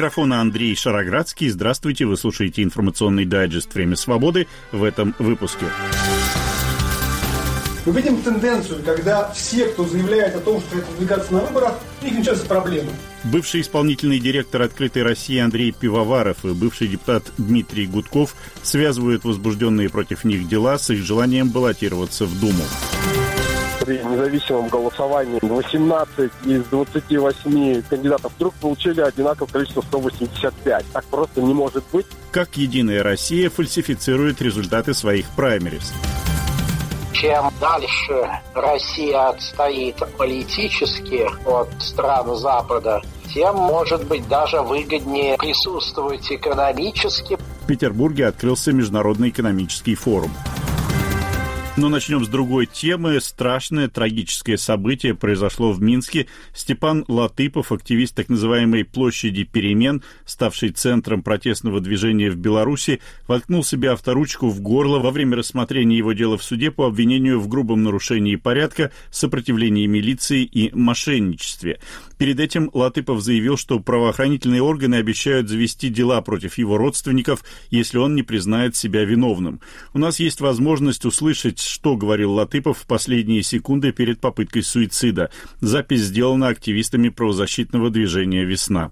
микрофона Андрей Шароградский. Здравствуйте, вы слушаете информационный дайджест «Время свободы» в этом выпуске. Мы видим тенденцию, когда все, кто заявляет о том, что хотят выдвигаться на выборах, у них начинаются проблемы. Бывший исполнительный директор «Открытой России» Андрей Пивоваров и бывший депутат Дмитрий Гудков связывают возбужденные против них дела с их желанием баллотироваться в Думу. При независимом голосовании 18 из 28 кандидатов вдруг получили одинаковое количество 185. Так просто не может быть. Как «Единая Россия» фальсифицирует результаты своих праймериз. Чем дальше Россия отстоит политически от стран Запада, тем, может быть, даже выгоднее присутствовать экономически. В Петербурге открылся Международный экономический форум. Но начнем с другой темы. Страшное, трагическое событие произошло в Минске. Степан Латыпов, активист так называемой «Площади перемен», ставший центром протестного движения в Беларуси, воткнул себе авторучку в горло во время рассмотрения его дела в суде по обвинению в грубом нарушении порядка, сопротивлении милиции и мошенничестве. Перед этим Латыпов заявил, что правоохранительные органы обещают завести дела против его родственников, если он не признает себя виновным. У нас есть возможность услышать, что говорил Латыпов в последние секунды перед попыткой суицида. Запись сделана активистами правозащитного движения «Весна».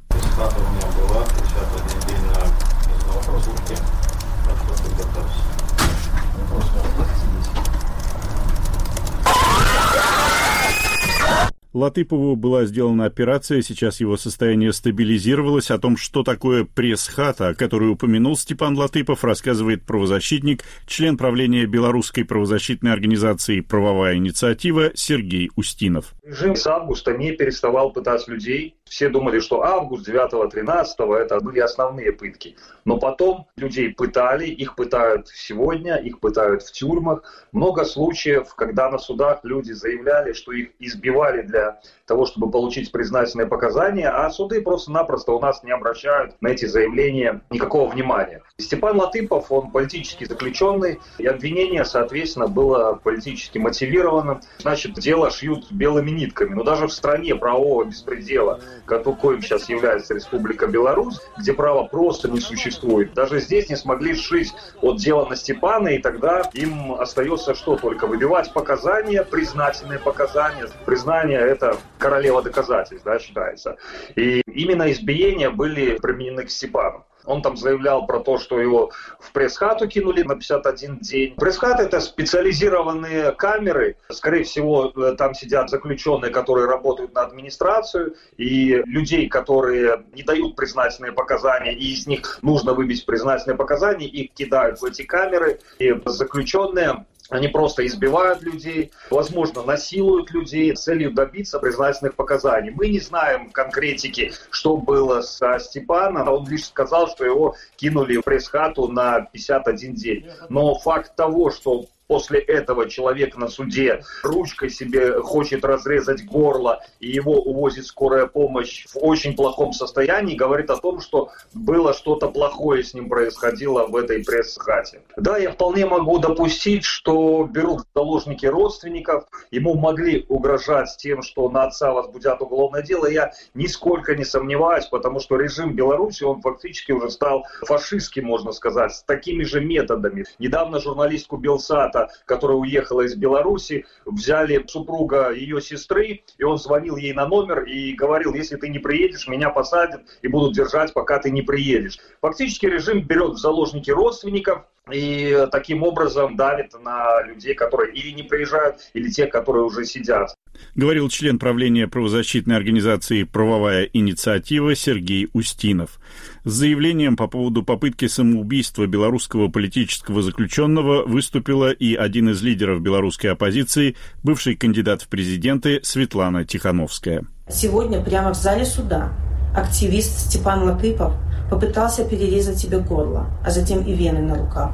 Латыпову была сделана операция, сейчас его состояние стабилизировалось. О том, что такое пресс-хата, о которой упомянул Степан Латыпов, рассказывает правозащитник, член правления белорусской правозащитной организации «Правовая инициатива» Сергей Устинов. Режим с августа не переставал пытать людей. Все думали, что август 9-13 это были основные пытки. Но потом людей пытали, их пытают сегодня, их пытают в тюрьмах. Много случаев, когда на судах люди заявляли, что их избивали для того, чтобы получить признательные показания, а суды просто-напросто у нас не обращают на эти заявления никакого внимания. Степан Латыпов, он политически заключенный, и обвинение, соответственно, было политически мотивированным. Значит, дело шьют белыми нитками. Но даже в стране правового беспредела, каким сейчас является Республика Беларусь, где права просто не существует, даже здесь не смогли сшить от дела на Степана, и тогда им остается что? Только выбивать показания, признательные показания. Признание — это королева доказательств, да, считается. И именно избиения были применены к Степану. Он там заявлял про то, что его в пресс-хату кинули на 51 день. Пресс-хата — это специализированные камеры. Скорее всего, там сидят заключенные, которые работают на администрацию, и людей, которые не дают признательные показания, и из них нужно выбить признательные показания, их кидают в эти камеры. И заключенные, они просто избивают людей, возможно, насилуют людей с целью добиться признательных показаний. Мы не знаем конкретики, что было со Степаном. Он лишь сказал, что его кинули в пресс-хату на 51 день. Но факт того, что после этого человек на суде ручкой себе хочет разрезать горло, и его увозит скорая помощь в очень плохом состоянии, говорит о том, что было что-то плохое с ним происходило в этой пресс-хате. Да, я вполне могу допустить, что берут в заложники родственников, ему могли угрожать тем, что на отца возбудят уголовное дело. Я нисколько не сомневаюсь, потому что режим Беларуси, он фактически уже стал фашистским, можно сказать, с такими же методами. Недавно журналистку Белсата, которая уехала из Беларуси, взяли супруга ее сестры, и он звонил ей на номер и говорил: если ты не приедешь, меня посадят и будут держать, пока ты не приедешь. Фактически режим берет в заложники родственников и таким образом давит на людей, которые или не приезжают, или те, которые уже сидят. Говорил член правления правозащитной организации «Правовая инициатива» Сергей Устинов. С заявлением по поводу попытки самоубийства белорусского политического заключенного выступила и один из лидеров белорусской оппозиции, бывший кандидат в президенты Светлана Тихановская. Сегодня прямо в зале суда активист Степан Латыпов попытался перерезать себе горло, а затем и вены на руках.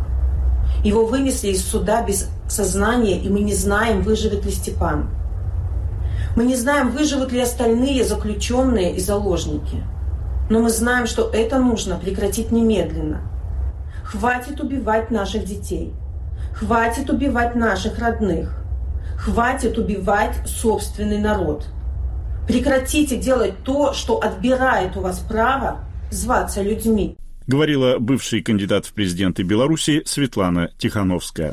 Его вынесли из суда без сознания, и мы не знаем, выживет ли Степан. Мы не знаем, выживут ли остальные заключенные и заложники. Но мы знаем, что это нужно прекратить немедленно. Хватит убивать наших детей. Хватит убивать наших родных. Хватит убивать собственный народ. Прекратите делать то, что отбирает у вас право зваться людьми. Говорила бывший кандидат в президенты Беларуси Светлана Тихановская.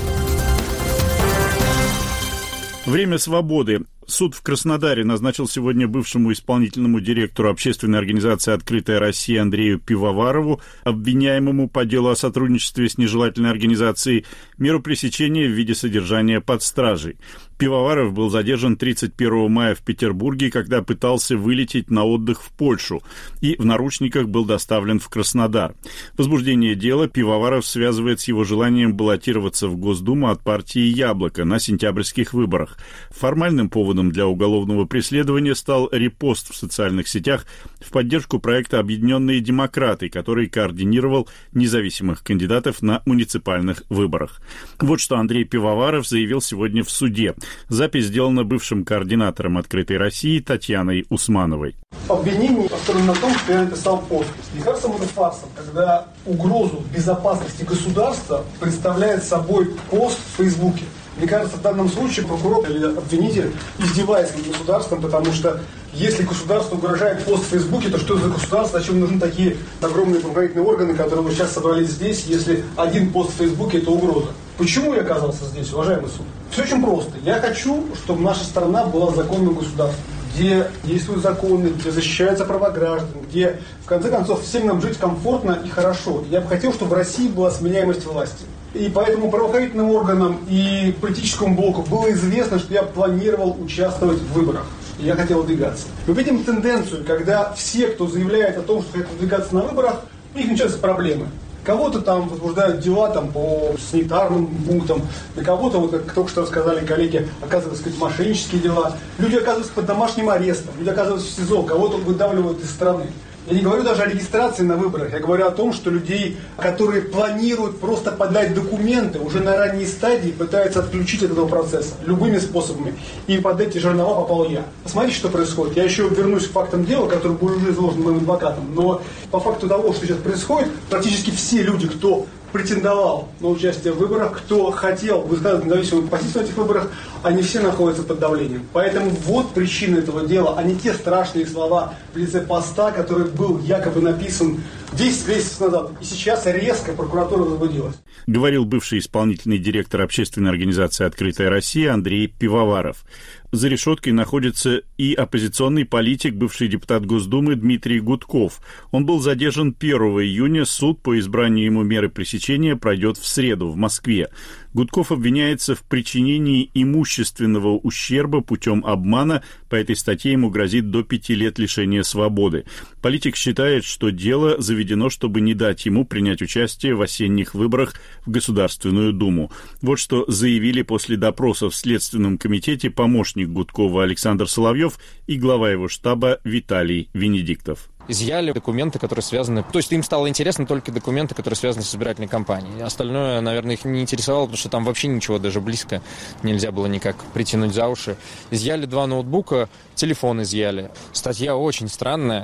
Время свободы. Суд в Краснодаре назначил сегодня бывшему исполнительному директору общественной организации «Открытая Россия» Андрею Пивоварову, обвиняемому по делу о сотрудничестве с нежелательной организацией, меру пресечения в виде содержания под стражей. Пивоваров был задержан 31 мая в Петербурге, когда пытался вылететь на отдых в Польшу, и в наручниках был доставлен в Краснодар. Возбуждение дела Пивоваров связывает с его желанием баллотироваться в Госдуму от партии «Яблоко» на сентябрьских выборах. Формальным поводом для уголовного преследования стал репост в социальных сетях в поддержку проекта «Объединенные демократы», который координировал независимых кандидатов на муниципальных выборах. Вот что Андрей Пивоваров заявил сегодня в суде. Запись сделана бывшим координатором «Открытой России» Татьяной Усмановой. Обвинение построено на том, что я написал пост. Мне кажется, это фарсом, когда угрозу безопасности государства представляет собой пост в Фейсбуке. Мне кажется, в данном случае прокурор или обвинитель издевается над государством, потому что если государству угрожает пост в Фейсбуке, то что за государство, зачем нужны такие огромные правоохранительные органы, которые вот сейчас собрались здесь, если один пост в Фейсбуке – это угроза? Почему я оказался здесь, уважаемый суд? Все очень просто. Я хочу, чтобы наша страна была законным государством, где действуют законы, где защищаются права граждан, где, в конце концов, всем нам жить комфортно и хорошо. Я бы хотел, чтобы в России была сменяемость власти. И поэтому правоохранительным органам и политическому блоку было известно, что я планировал участвовать в выборах. И я хотел выдвигаться. Мы видим тенденцию, когда все, кто заявляет о том, что хотят выдвигаться на выборах, у них начинаются проблемы. Кого-то там возбуждают дела там, по санитарным пунктам, на кого-то, вот, как только что рассказали коллеги, оказываются сказать, мошеннические дела. Люди оказываются под домашним арестом, люди оказываются в СИЗО, кого-то выдавливают из страны. Я не говорю даже о регистрации на выборах, я говорю о том, что людей, которые планируют просто подать документы, уже на ранней стадии пытаются отключить от этого процесса любыми способами. И под эти жернова попал я. Посмотрите, что происходит. Я еще вернусь к фактам дела, которые были уже изложены моим адвокатом. Но по факту того, что сейчас происходит, практически все люди, кто претендовал на участие в выборах, кто хотел высказать независимую позицию на этих выборах, они все находятся под давлением. Поэтому вот причина этого дела, а не те страшные слова в лице поста, который был якобы написан 10 месяцев назад. И сейчас резко прокуратура возбудилась. Говорил бывший исполнительный директор общественной организации «Открытая Россия» Андрей Пивоваров. За решеткой находится и оппозиционный политик, бывший депутат Госдумы Дмитрий Гудков. Он был задержан 1 июня. Суд по избранию ему меры пресечения пройдет в среду в Москве. Гудков обвиняется в причинении имущественного ущерба путем обмана. По этой статье ему грозит до 5 лет лишения свободы. Политик считает, что дело заведено, чтобы не дать ему принять участие в осенних выборах в Государственную Думу. Вот что заявили после допроса в Следственном комитете помощник Гудкова Александр Соловьев и глава его штаба Виталий Венедиктов. Изъяли документы, которые связаны... То есть им стало интересно только документы, которые связаны с избирательной кампанией. Остальное, наверное, их не интересовало, потому что там вообще ничего даже близко нельзя было никак притянуть за уши. Изъяли 2 ноутбука, телефон изъяли. Статья очень странная.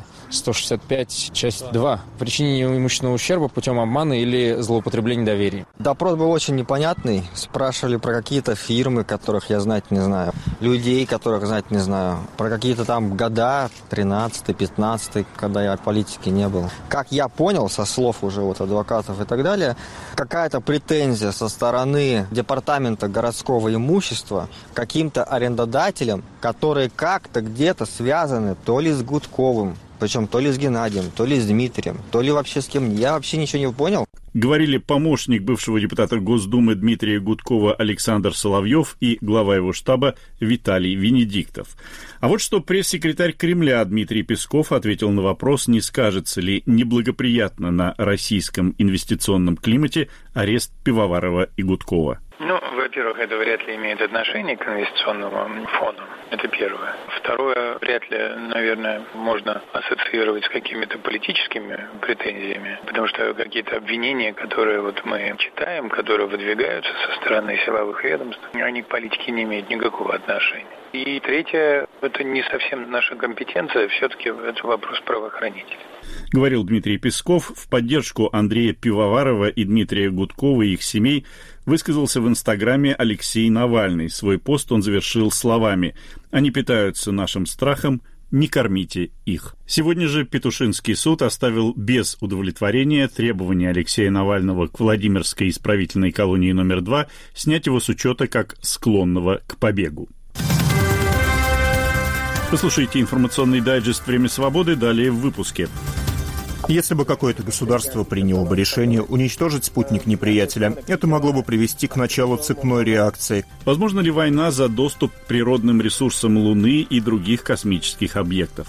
165, часть 2. Причинение имущественного ущерба путем обмана или злоупотребления доверия. Допрос был очень непонятный. Спрашивали про какие-то фирмы, которых я знать не знаю. Людей, которых знать не знаю. Про какие-то там года, 13-й, 15-й, когда я в политике не был. Как я понял, со слов уже вот адвокатов и так далее, какая-то претензия со стороны департамента городского имущества к каким-то арендодателям, которые как-то где-то связаны то ли с Гудковым, причем то ли с Геннадием, то ли с Дмитрием, то ли вообще с кем. Я вообще ничего не понял. Говорили помощник бывшего депутата Госдумы Дмитрия Гудкова Александр Соловьев и глава его штаба Виталий Венедиктов. А вот что пресс-секретарь Кремля Дмитрий Песков ответил на вопрос, не скажется ли неблагоприятно на российском инвестиционном климате арест Пивоварова и Гудкова. Во-первых, это вряд ли имеет отношение к инвестиционному фону. Это первое. Второе, вряд ли, наверное, можно ассоциировать с какими-то политическими претензиями, потому что какие-то обвинения, которые вот мы читаем, которые выдвигаются со стороны силовых ведомств, они к политике не имеют никакого отношения. И третье, это не совсем наша компетенция, все-таки это вопрос правоохранителей. Говорил Дмитрий Песков. В поддержку Андрея Пивоварова и Дмитрия Гудкова и их семей высказался в Инстаграме Алексей Навальный. Свой пост он завершил словами: «Они питаются нашим страхом, не кормите их. Сегодня же Петушинский суд оставил без удовлетворения требования Алексея Навального к Владимирской исправительной колонии номер 2 снять его с учета как склонного к побегу. Послушайте информационный дайджест «Время свободы» далее в выпуске. Если бы какое-то государство приняло бы решение уничтожить спутник неприятеля, это могло бы привести к началу цепной реакции. Возможно ли война за доступ к природным ресурсам Луны и других космических объектов?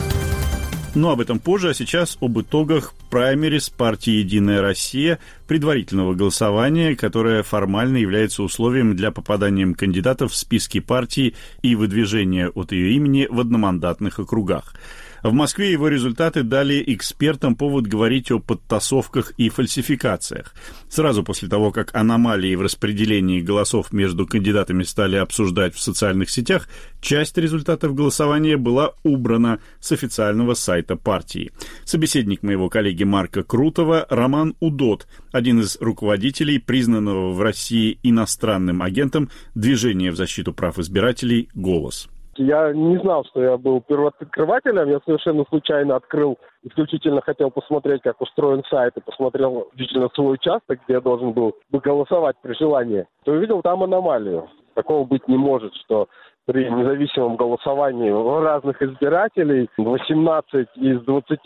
Но об этом позже, а сейчас об итогах праймерис партии «Единая Россия», предварительного голосования, которое формально является условием для попадания кандидатов в списки партии и выдвижения от ее имени в одномандатных округах. В Москве его результаты дали экспертам повод говорить о подтасовках и фальсификациях. Сразу после того, как аномалии в распределении голосов между кандидатами стали обсуждать в социальных сетях, часть результатов голосования была убрана с официального сайта партии. Собеседник моего коллеги Марка Крутова Роман Удод, один из руководителей признанного в России иностранным агентом движения в защиту прав избирателей «Голос». Я не знал, что я был первооткрывателем, я совершенно случайно открыл, исключительно хотел посмотреть, как устроен сайт, и посмотрел исключительно свой участок, где я должен был бы голосовать при желании, то увидел там аномалию. Такого быть не может, что при независимом голосовании разных избирателей 18 из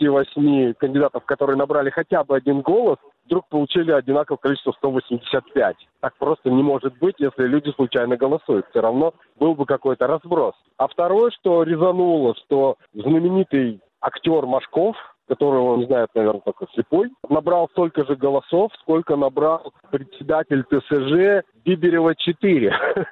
28 кандидатов, которые набрали хотя бы один голос, вдруг получили одинаковое количество 185. Так просто не может быть, если люди случайно голосуют. Все равно был бы какой-то разброс. А второе, что резануло, что знаменитый актер Машков, которого не знает, наверное, только слепой, набрал столько же голосов, сколько набрал председатель ТСЖ Биберева-4.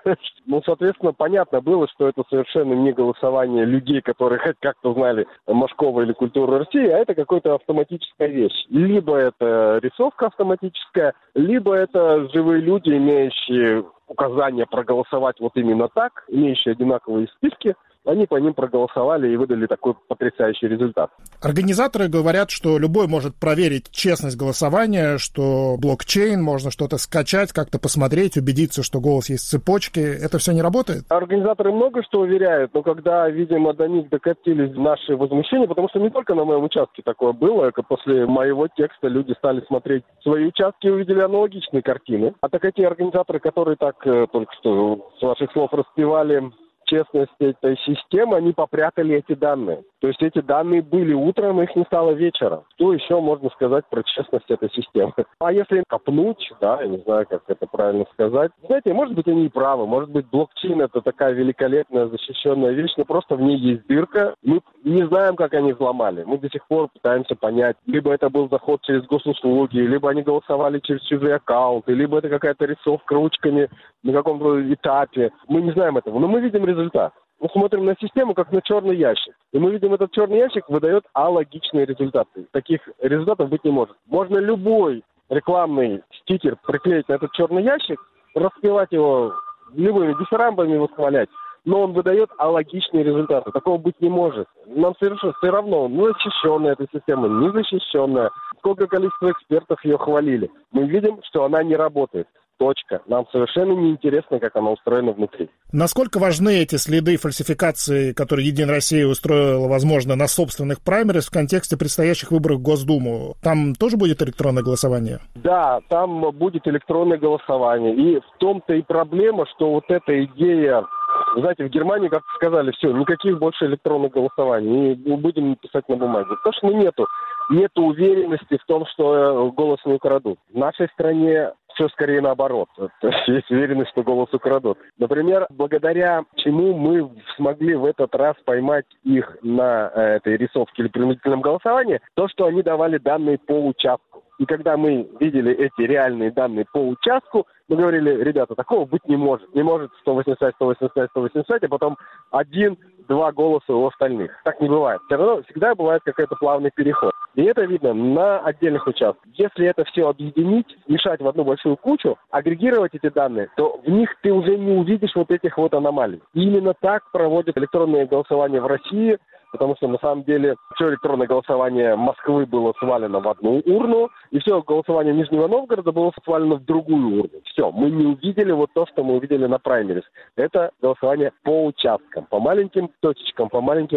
Ну, соответственно, понятно было, что это совершенно не голосование людей, которые хоть как-то знали Машкова или культуру России, а это какая-то автоматическая вещь. Либо это рисовка автоматическая, либо это живые люди, имеющие указание проголосовать вот именно так, имеющие одинаковые списки. Они по ним проголосовали и выдали такой потрясающий результат. Организаторы говорят, что любой может проверить честность голосования, что блокчейн, можно что-то скачать, как-то посмотреть, убедиться, что голос есть в цепочке. Это все не работает? Организаторы много что уверяют, но когда, видимо, до них докатились наши возмущения, потому что не только на моем участке такое было, после моего текста люди стали смотреть свои участки и увидели аналогичные картины. А так эти организаторы, которые так только что с ваших слов распевали честность этой системы, они попрятали эти данные. То есть эти данные были утром, их не стало вечером. Что еще можно сказать про честность этой системы? А если копнуть, да, я не знаю, как это правильно сказать. Знаете, может быть, они и правы. Может быть, блокчейн — это такая великолепная защищенная вещь, но просто в ней есть дырка. Мы не знаем, как они взломали. Мы до сих пор пытаемся понять. Либо это был заход через госуслуги, либо они голосовали через чужие аккаунты, либо это какая-то рисовка ручками на каком-то этапе. Мы не знаем этого, но мы видим результат. Мы смотрим на систему как на черный ящик. И мы видим, этот черный ящик выдает алогичные результаты. Таких результатов быть не может. Можно любой рекламный стикер приклеить на этот черный ящик, распевать его любыми дифирамбами, восхвалять, но он выдает алогичные результаты. Такого быть не может. Нам совершенно все равно, защищенная эта система, незащищенная. Сколько количество экспертов ее хвалили. Мы видим, что она не работает. Точка. Нам совершенно не интересно, как она устроена внутри. Насколько важны эти следы фальсификации, которые «Единая Россия» устроила, возможно, на собственных праймерис в контексте предстоящих выборов в Госдуму? Там тоже будет электронное голосование? Да, там будет электронное голосование. И в том-то и проблема, что вот эта идея... Знаете, в Германии как сказали, все, никаких больше электронных голосований, и мы будем писать на бумаге. Потому что нету уверенности в том, что голос не украдут. В нашей стране все скорее наоборот. То есть есть уверенность, что голос украдут. Например, благодаря чему мы смогли в этот раз поймать их на этой рисовке или принудительном голосовании, то, что они давали данные по участку. И когда мы видели эти реальные данные по участку, мы говорили, ребята, такого быть не может. Не может 180, 180, 180, а потом 1-2 голоса у остальных. Так не бывает. Все равно всегда бывает какой-то плавный переход. И это видно на отдельных участках. Если это все объединить, смешать в одну большую кучу, агрегировать эти данные, то в них ты уже не увидишь вот этих вот аномалий. И именно так проводят электронное голосование в России, потому что на самом деле все электронное голосование Москвы было свалено в одну урну, и все голосование Нижнего Новгорода было свалено в другую урну. Все, мы не увидели вот то, что мы увидели на праймерис. Это голосование по участкам, по маленьким точечкам, по маленьким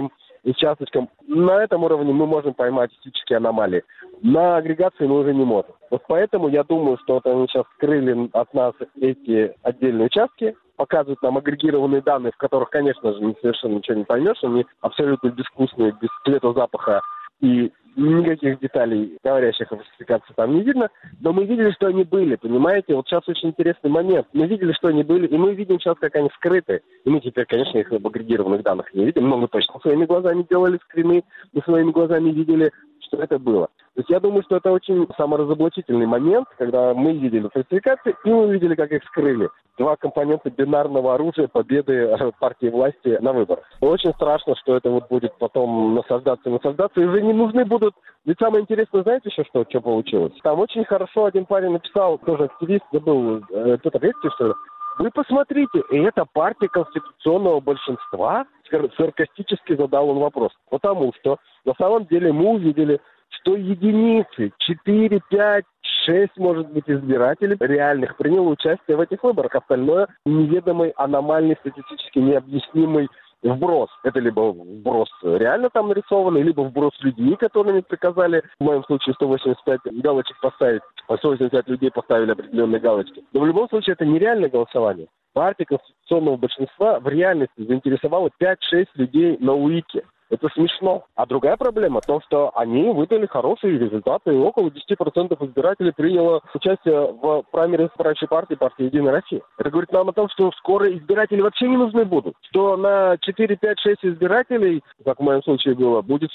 участочкам. На этом уровне мы можем поймать физические аномалии. На агрегации мы уже не можем. Вот поэтому я думаю, что вот они сейчас скрыли от нас эти отдельные участки, показывают нам агрегированные данные, в которых, конечно же, совершенно ничего не поймешь. Они абсолютно безвкусные, без цвета, запаха и никаких деталей, говорящих о фальсификации, там не видно. Но мы видели, что они были, понимаете? Вот сейчас очень интересный момент. Мы видели, что они были, и мы видим сейчас, как они скрыты. И мы теперь, конечно, их об агрегированных данных не видим, но мы точно своими глазами делали скрины, мы своими глазами видели, что это было. То есть я думаю, что это очень саморазоблачительный момент, когда мы видели фальсификации, и мы видели, как их скрыли. Два компонента бинарного оружия победы партии власти на выборах. Очень страшно, что это вот будет потом насаждаться, и уже не нужны будут. Ведь самое интересное, знаете еще, что получилось? Там очень хорошо один парень написал, тоже активист, забыл, Петр Лестев, что ли. Вы посмотрите, и это партия конституционного большинства? Саркастически задал он вопрос. Потому что на самом деле мы увидели, что единицы, 4, 5, 6, может быть, избирателей реальных приняло участие в этих выборах. Остальное неведомый, аномальный, статистически необъяснимый вброс. Это либо вброс реально там нарисованный, либо вброс людей, которыми приказали, в моем случае, 185 галочек поставить, 185 людей поставили определенные галочки. Но в любом случае это нереальное голосование. Партия конституционного большинства в реальности заинтересовала 5-6 людей на УИКе. Это смешно. А другая проблема в том, что они выдали хорошие результаты, и около 10% избирателей приняло участие в праймерис правящей партии «Единая Россия». Это говорит нам о том, что скоро избиратели вообще не нужны будут. Что на 4, 5, 6 избирателей, как в моем случае было, будет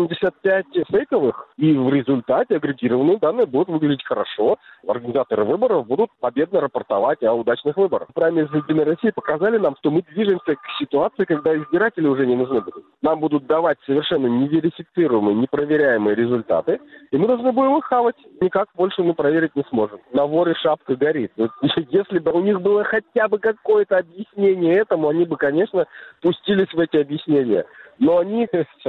185 фейковых, и в результате агрегированные данные будут выглядеть хорошо. Организаторы выборов будут победно рапортовать о удачных выборах. Праймерис «Единой России» показали нам, что мы движемся к ситуации, когда избиратели уже не нужны будут. Нам будут давать совершенно неверифицируемые, непроверяемые результаты, и мы должны будем их хавать. Никак больше мы проверить не сможем. На воре шапка горит. Вот, если бы у них было хотя бы какое-то объяснение этому, они бы, конечно, пустились в эти объяснения. Но они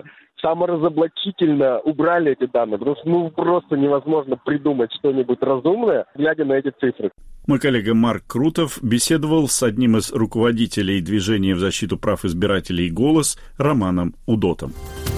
саморазоблачительно убрали эти данные, потому что просто невозможно придумать что-нибудь разумное, глядя на эти цифры. Мой коллега Марк Крутов беседовал с одним из руководителей движения в защиту прав избирателей «Голос» Романом Удотом.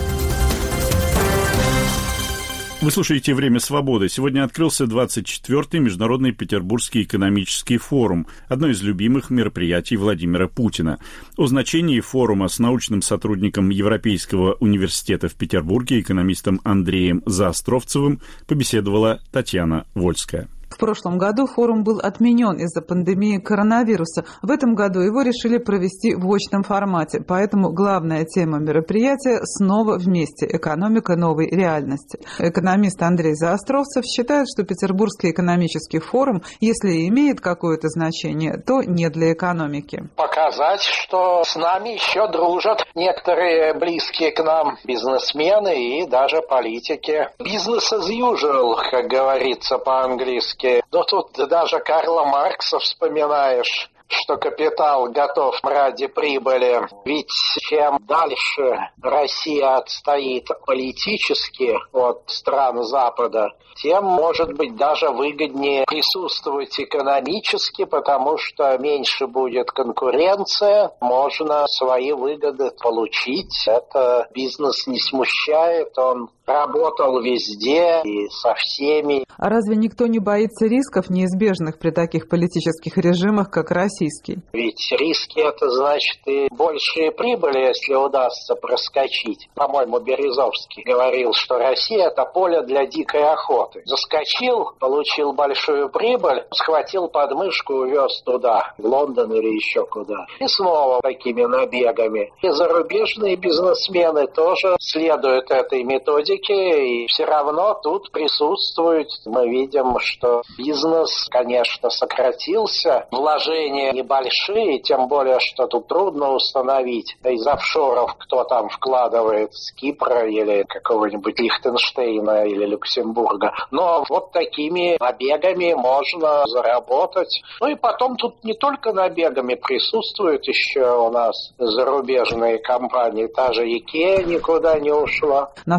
Вы слушаете «Время свободы». Сегодня открылся 24-й Международный Петербургский экономический форум, одно из любимых мероприятий Владимира Путина. О значении форума с научным сотрудником Европейского университета в Петербурге, экономистом Андреем Заостровцевым, побеседовала Татьяна Вольская. В прошлом году форум был отменен из-за пандемии коронавируса. В этом году его решили провести в очном формате, поэтому главная тема мероприятия снова вместе – экономика новой реальности. Экономист Андрей Заостровцев считает, что Петербургский экономический форум, если и имеет какое-то значение, то не для экономики. Показать, что с нами еще дружат некоторые близкие к нам бизнесмены и даже политики. Business as usual, как говорится по-английски. Но тут даже Карла Маркса вспоминаешь, что капитал готов ради прибыли. Ведь чем дальше Россия отстоит политически от стран Запада, тем, может быть, даже выгоднее присутствовать экономически, потому что меньше будет конкуренция, можно свои выгоды получить. Это бизнес не смущает, он работал везде и со всеми. А разве никто не боится рисков, неизбежных при таких политических режимах, как российский? Ведь риски — это значит и большие прибыли, если удастся проскочить. По-моему, Березовский говорил, что Россия — это поле для дикой охоты. Заскочил, получил большую прибыль, схватил подмышку, увез туда, в Лондон или еще куда. И снова такими набегами. И зарубежные бизнесмены тоже следуют этой методике, и все равно тут присутствует. Мы видим, что бизнес, конечно, сократился, вложения небольшие, тем более, что тут трудно установить из офшоров, кто там вкладывает с Кипра или какого-нибудь Лихтенштейна или Люксембурга. Но вот такими набегами можно заработать. Ну и потом тут не только набегами присутствуют еще у нас зарубежные компании. Та же IKEA никуда не ушла. На форум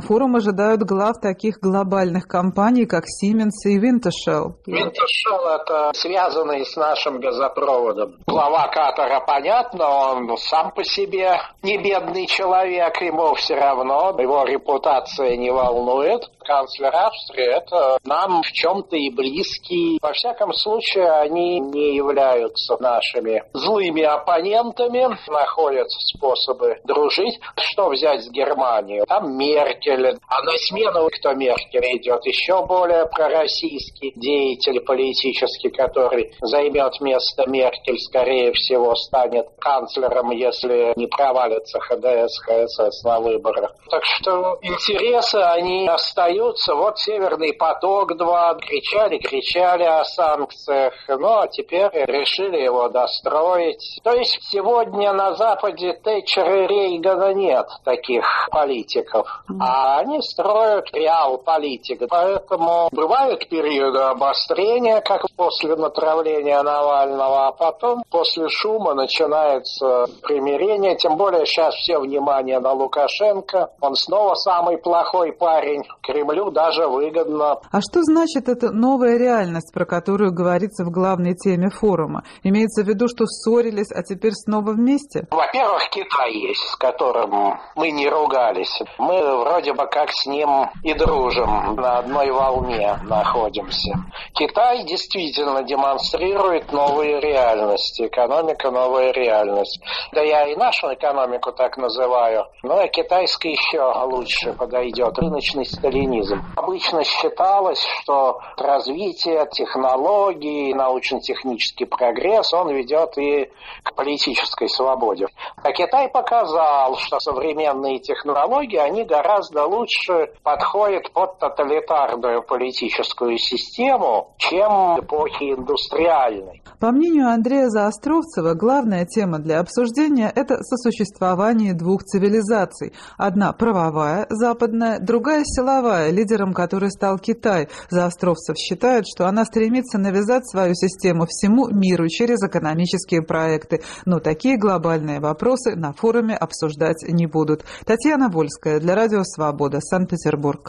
ожидают глав таких глобальных компаний, как Siemens и Wintershall? Wintershall — это связанный с нашим газопроводом. Глава Катара, понятно, он сам по себе не бедный человек, ему все равно, его репутация не волнует. Канцлер Австрии — это нам в чем-то и близкий. Во всяком случае, они не являются нашими злыми оппонентами, находят способы дружить. Что взять с Германией? Там Меркель, а на смену кто Меркель идет? Еще более пророссийский деятель политический, который займет место Меркель, скорее всего, станет канцлером, если не провалится ХДС, ХСС на выборах. Так что интересы, они остаются. Вот Северный поток-2, кричали о санкциях, но теперь решили его достроить. То есть сегодня на Западе Тэтчера и Рейгана нет таких политиков, а они строят реал-политик. Поэтому бывают периоды обострения, как после натравления Навального, а потом после шума начинается примирение. Тем более сейчас все внимание на Лукашенко. Он снова самый плохой парень. Кремлю даже выгодно. А что значит эта новая реальность, про которую говорится в главной теме форума? Имеется в виду, что ссорились, а теперь снова вместе? Во-первых, Китай есть, с которым мы не ругались. Мы вроде бы как с ним и дружим, на одной волне находимся. Китай действительно демонстрирует новые реальности. Экономика — новая реальность. Да я и нашу экономику так называю, но китайская еще лучше подойдет. Рыночный сталинизм. Обычно считалось, что развитие технологий, научно-технический прогресс, он ведет и к политической свободе. А Китай показал, что современные технологии, они гораздо лучше подходят под тоталитарную политическую систему, чем эпохи индустриальной. По мнению Андрея Заостровцева, главная тема для обсуждения – это сосуществование двух цивилизаций. Одна правовая, западная, другая силовая, лидером которой стал Китай. Заостровцев считает, что она стремится навязать свою систему всему миру через экономические проекты. Но такие глобальные вопросы на форуме обсуждать не будут. Татьяна Вольская для Радио Свобода, Санкт-Петербург.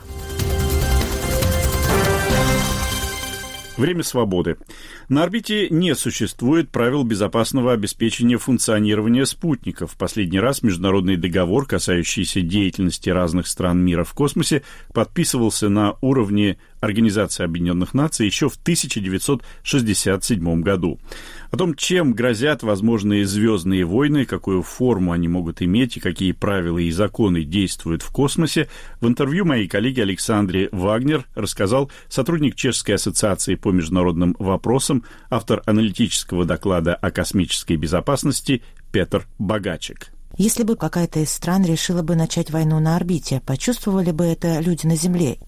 Время свободы. На орбите не существует правил безопасного обеспечения функционирования спутников. Последний раз международный договор, касающийся деятельности разных стран мира в космосе, подписывался на уровне Организации Объединенных Наций еще в 1967 году. О том, чем грозят возможные звездные войны, какую форму они могут иметь и какие правила и законы действуют в космосе, в интервью моей коллеге Александре Вагнер рассказал сотрудник Чешской ассоциации по международным вопросам, автор аналитического доклада о космической безопасности Петр Богачик. Если бы какая-то из стран решила бы начать войну на орбите, почувствовали бы это люди на Земле?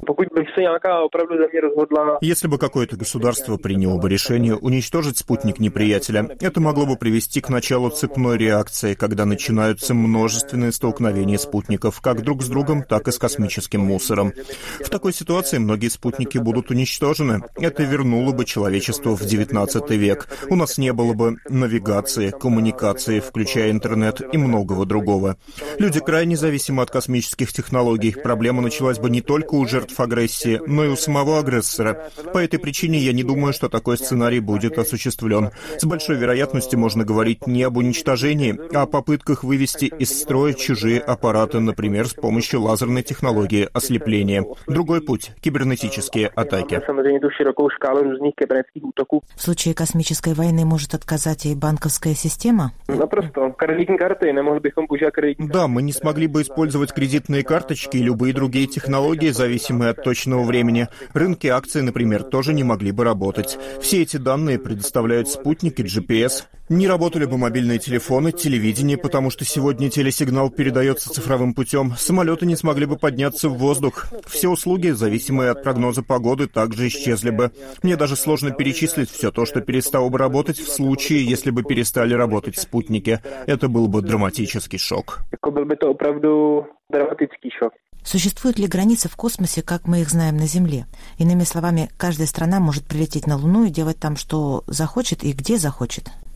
Если бы какое-то государство приняло бы решение уничтожить спутник неприятеля, это могло бы привести к началу цепной реакции, когда начинаются множественные столкновения спутников, как друг с другом, так и с космическим мусором. В такой ситуации многие спутники будут уничтожены. Это вернуло бы человечество в XIX век. У нас не было бы навигации, коммуникации, включая интернет и многого другого. Люди крайне зависимы от космических технологий. Проблема началась бы не только у жертв агрессии, но и у самого агрессора. По этой причине я не думаю, что такой сценарий будет осуществлен. С большой вероятностью можно говорить не об уничтожении, а о попытках вывести из строя чужие аппараты, например, с помощью лазерной технологии ослепления. Другой путь — кибернетические атаки. В случае космической войны может отказать и банковская система? Да, мы не смогли бы использовать кредитные карточки и любые другие технологии, зависимые от точного времени. Рынки акций, например, тоже не могли бы работать. Все эти данные предоставляют спутники, GPS. Не работали бы мобильные телефоны, телевидение, потому что сегодня телесигнал передается цифровым путем. Самолеты не смогли бы подняться в воздух. Все услуги, зависимые от прогноза погоды, также исчезли бы. Мне даже сложно перечислить все то, что перестало бы работать в случае, если бы перестали работать спутники. Это был бы драматический шок. Существуют ли границы в космосе, как мы их знаем на Земле? Иными словами, каждая страна может прилететь на Луну и делать там, что захочет и где захочет.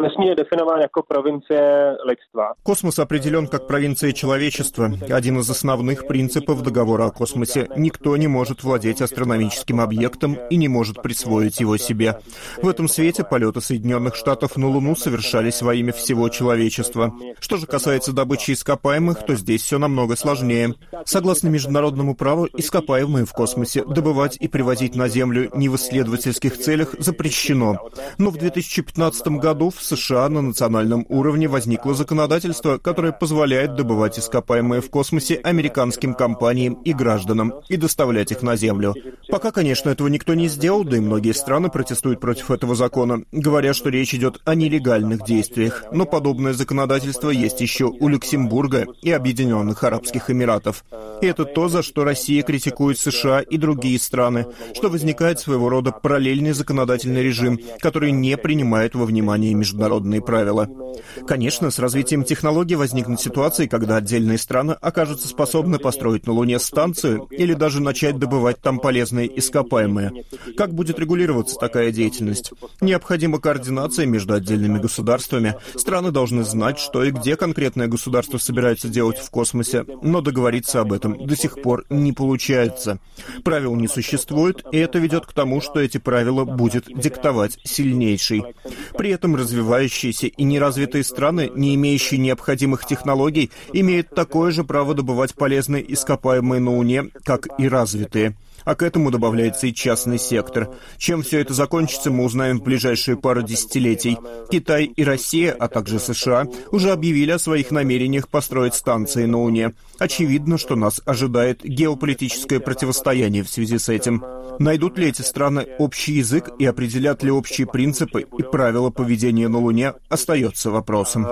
Космос определен как провинция человечества. Один из основных принципов договора о космосе. Никто не может владеть астрономическим объектом и не может присвоить его себе. В этом свете полеты Соединенных Штатов на Луну совершались во имя всего человечества. Что же касается добычи ископаемых, то здесь все намного сложнее. Согласно международному праву, ископаемые в космосе добывать и привозить на Землю не в исследовательских целях запрещено. Но в 2015 году в США на национальном уровне возникло законодательство, которое позволяет добывать ископаемые в космосе американским компаниям и гражданам и доставлять их на Землю. Пока, конечно, этого никто не сделал, да и многие страны протестуют против этого закона, говоря, что речь идет о нелегальных действиях. Но подобное законодательство есть еще у Люксембурга и Объединенных Арабских Эмиратов. И это то, за что Россия критикует США и другие страны, что возникает своего рода параллельный законодательный режим, который не принимает во внимание международные правила. Конечно, с развитием технологий возникнут ситуации, когда отдельные страны окажутся способны построить на Луне станцию или даже начать добывать там полезные ископаемые. Как будет регулироваться такая деятельность? Необходима координация между отдельными государствами. Страны должны знать, что и где конкретное государство собирается делать в космосе, но договориться об этом до сих пор не получается. Правил не существует, и это ведет к тому, что эти правила будет диктовать сильнейший. При этом развивающиеся и неразвитые страны, не имеющие необходимых технологий, имеют такое же право добывать полезные ископаемые на Луне, как и развитые. А к этому добавляется и частный сектор. Чем все это закончится, мы узнаем в ближайшие пару десятилетий. Китай и Россия, а также США, уже объявили о своих намерениях построить станции на Луне. Очевидно, что нас ожидает геополитическое противостояние в связи с этим. Найдут ли эти страны общий язык и определят ли общие принципы и правила поведения на Луне, остается вопросом.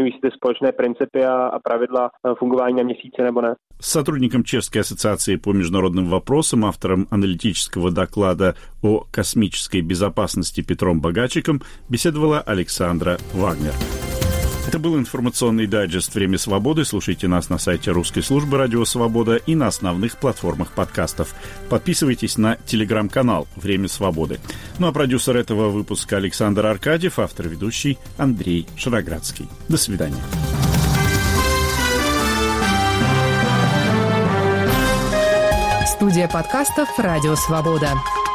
С сотрудником Чешской ассоциации по международным вопросам, автором аналитического доклада о космической безопасности Петром Богачиком беседовала Александра Вагнер. Это был информационный дайджест «Время свободы». Слушайте нас на сайте русской службы «Радио Свобода» и на основных платформах подкастов. Подписывайтесь на телеграм-канал «Время свободы». Ну а продюсер этого выпуска Александр Аркадьев, автор-ведущий Андрей Шароградский. До свидания. Студия подкастов «Радио Свобода».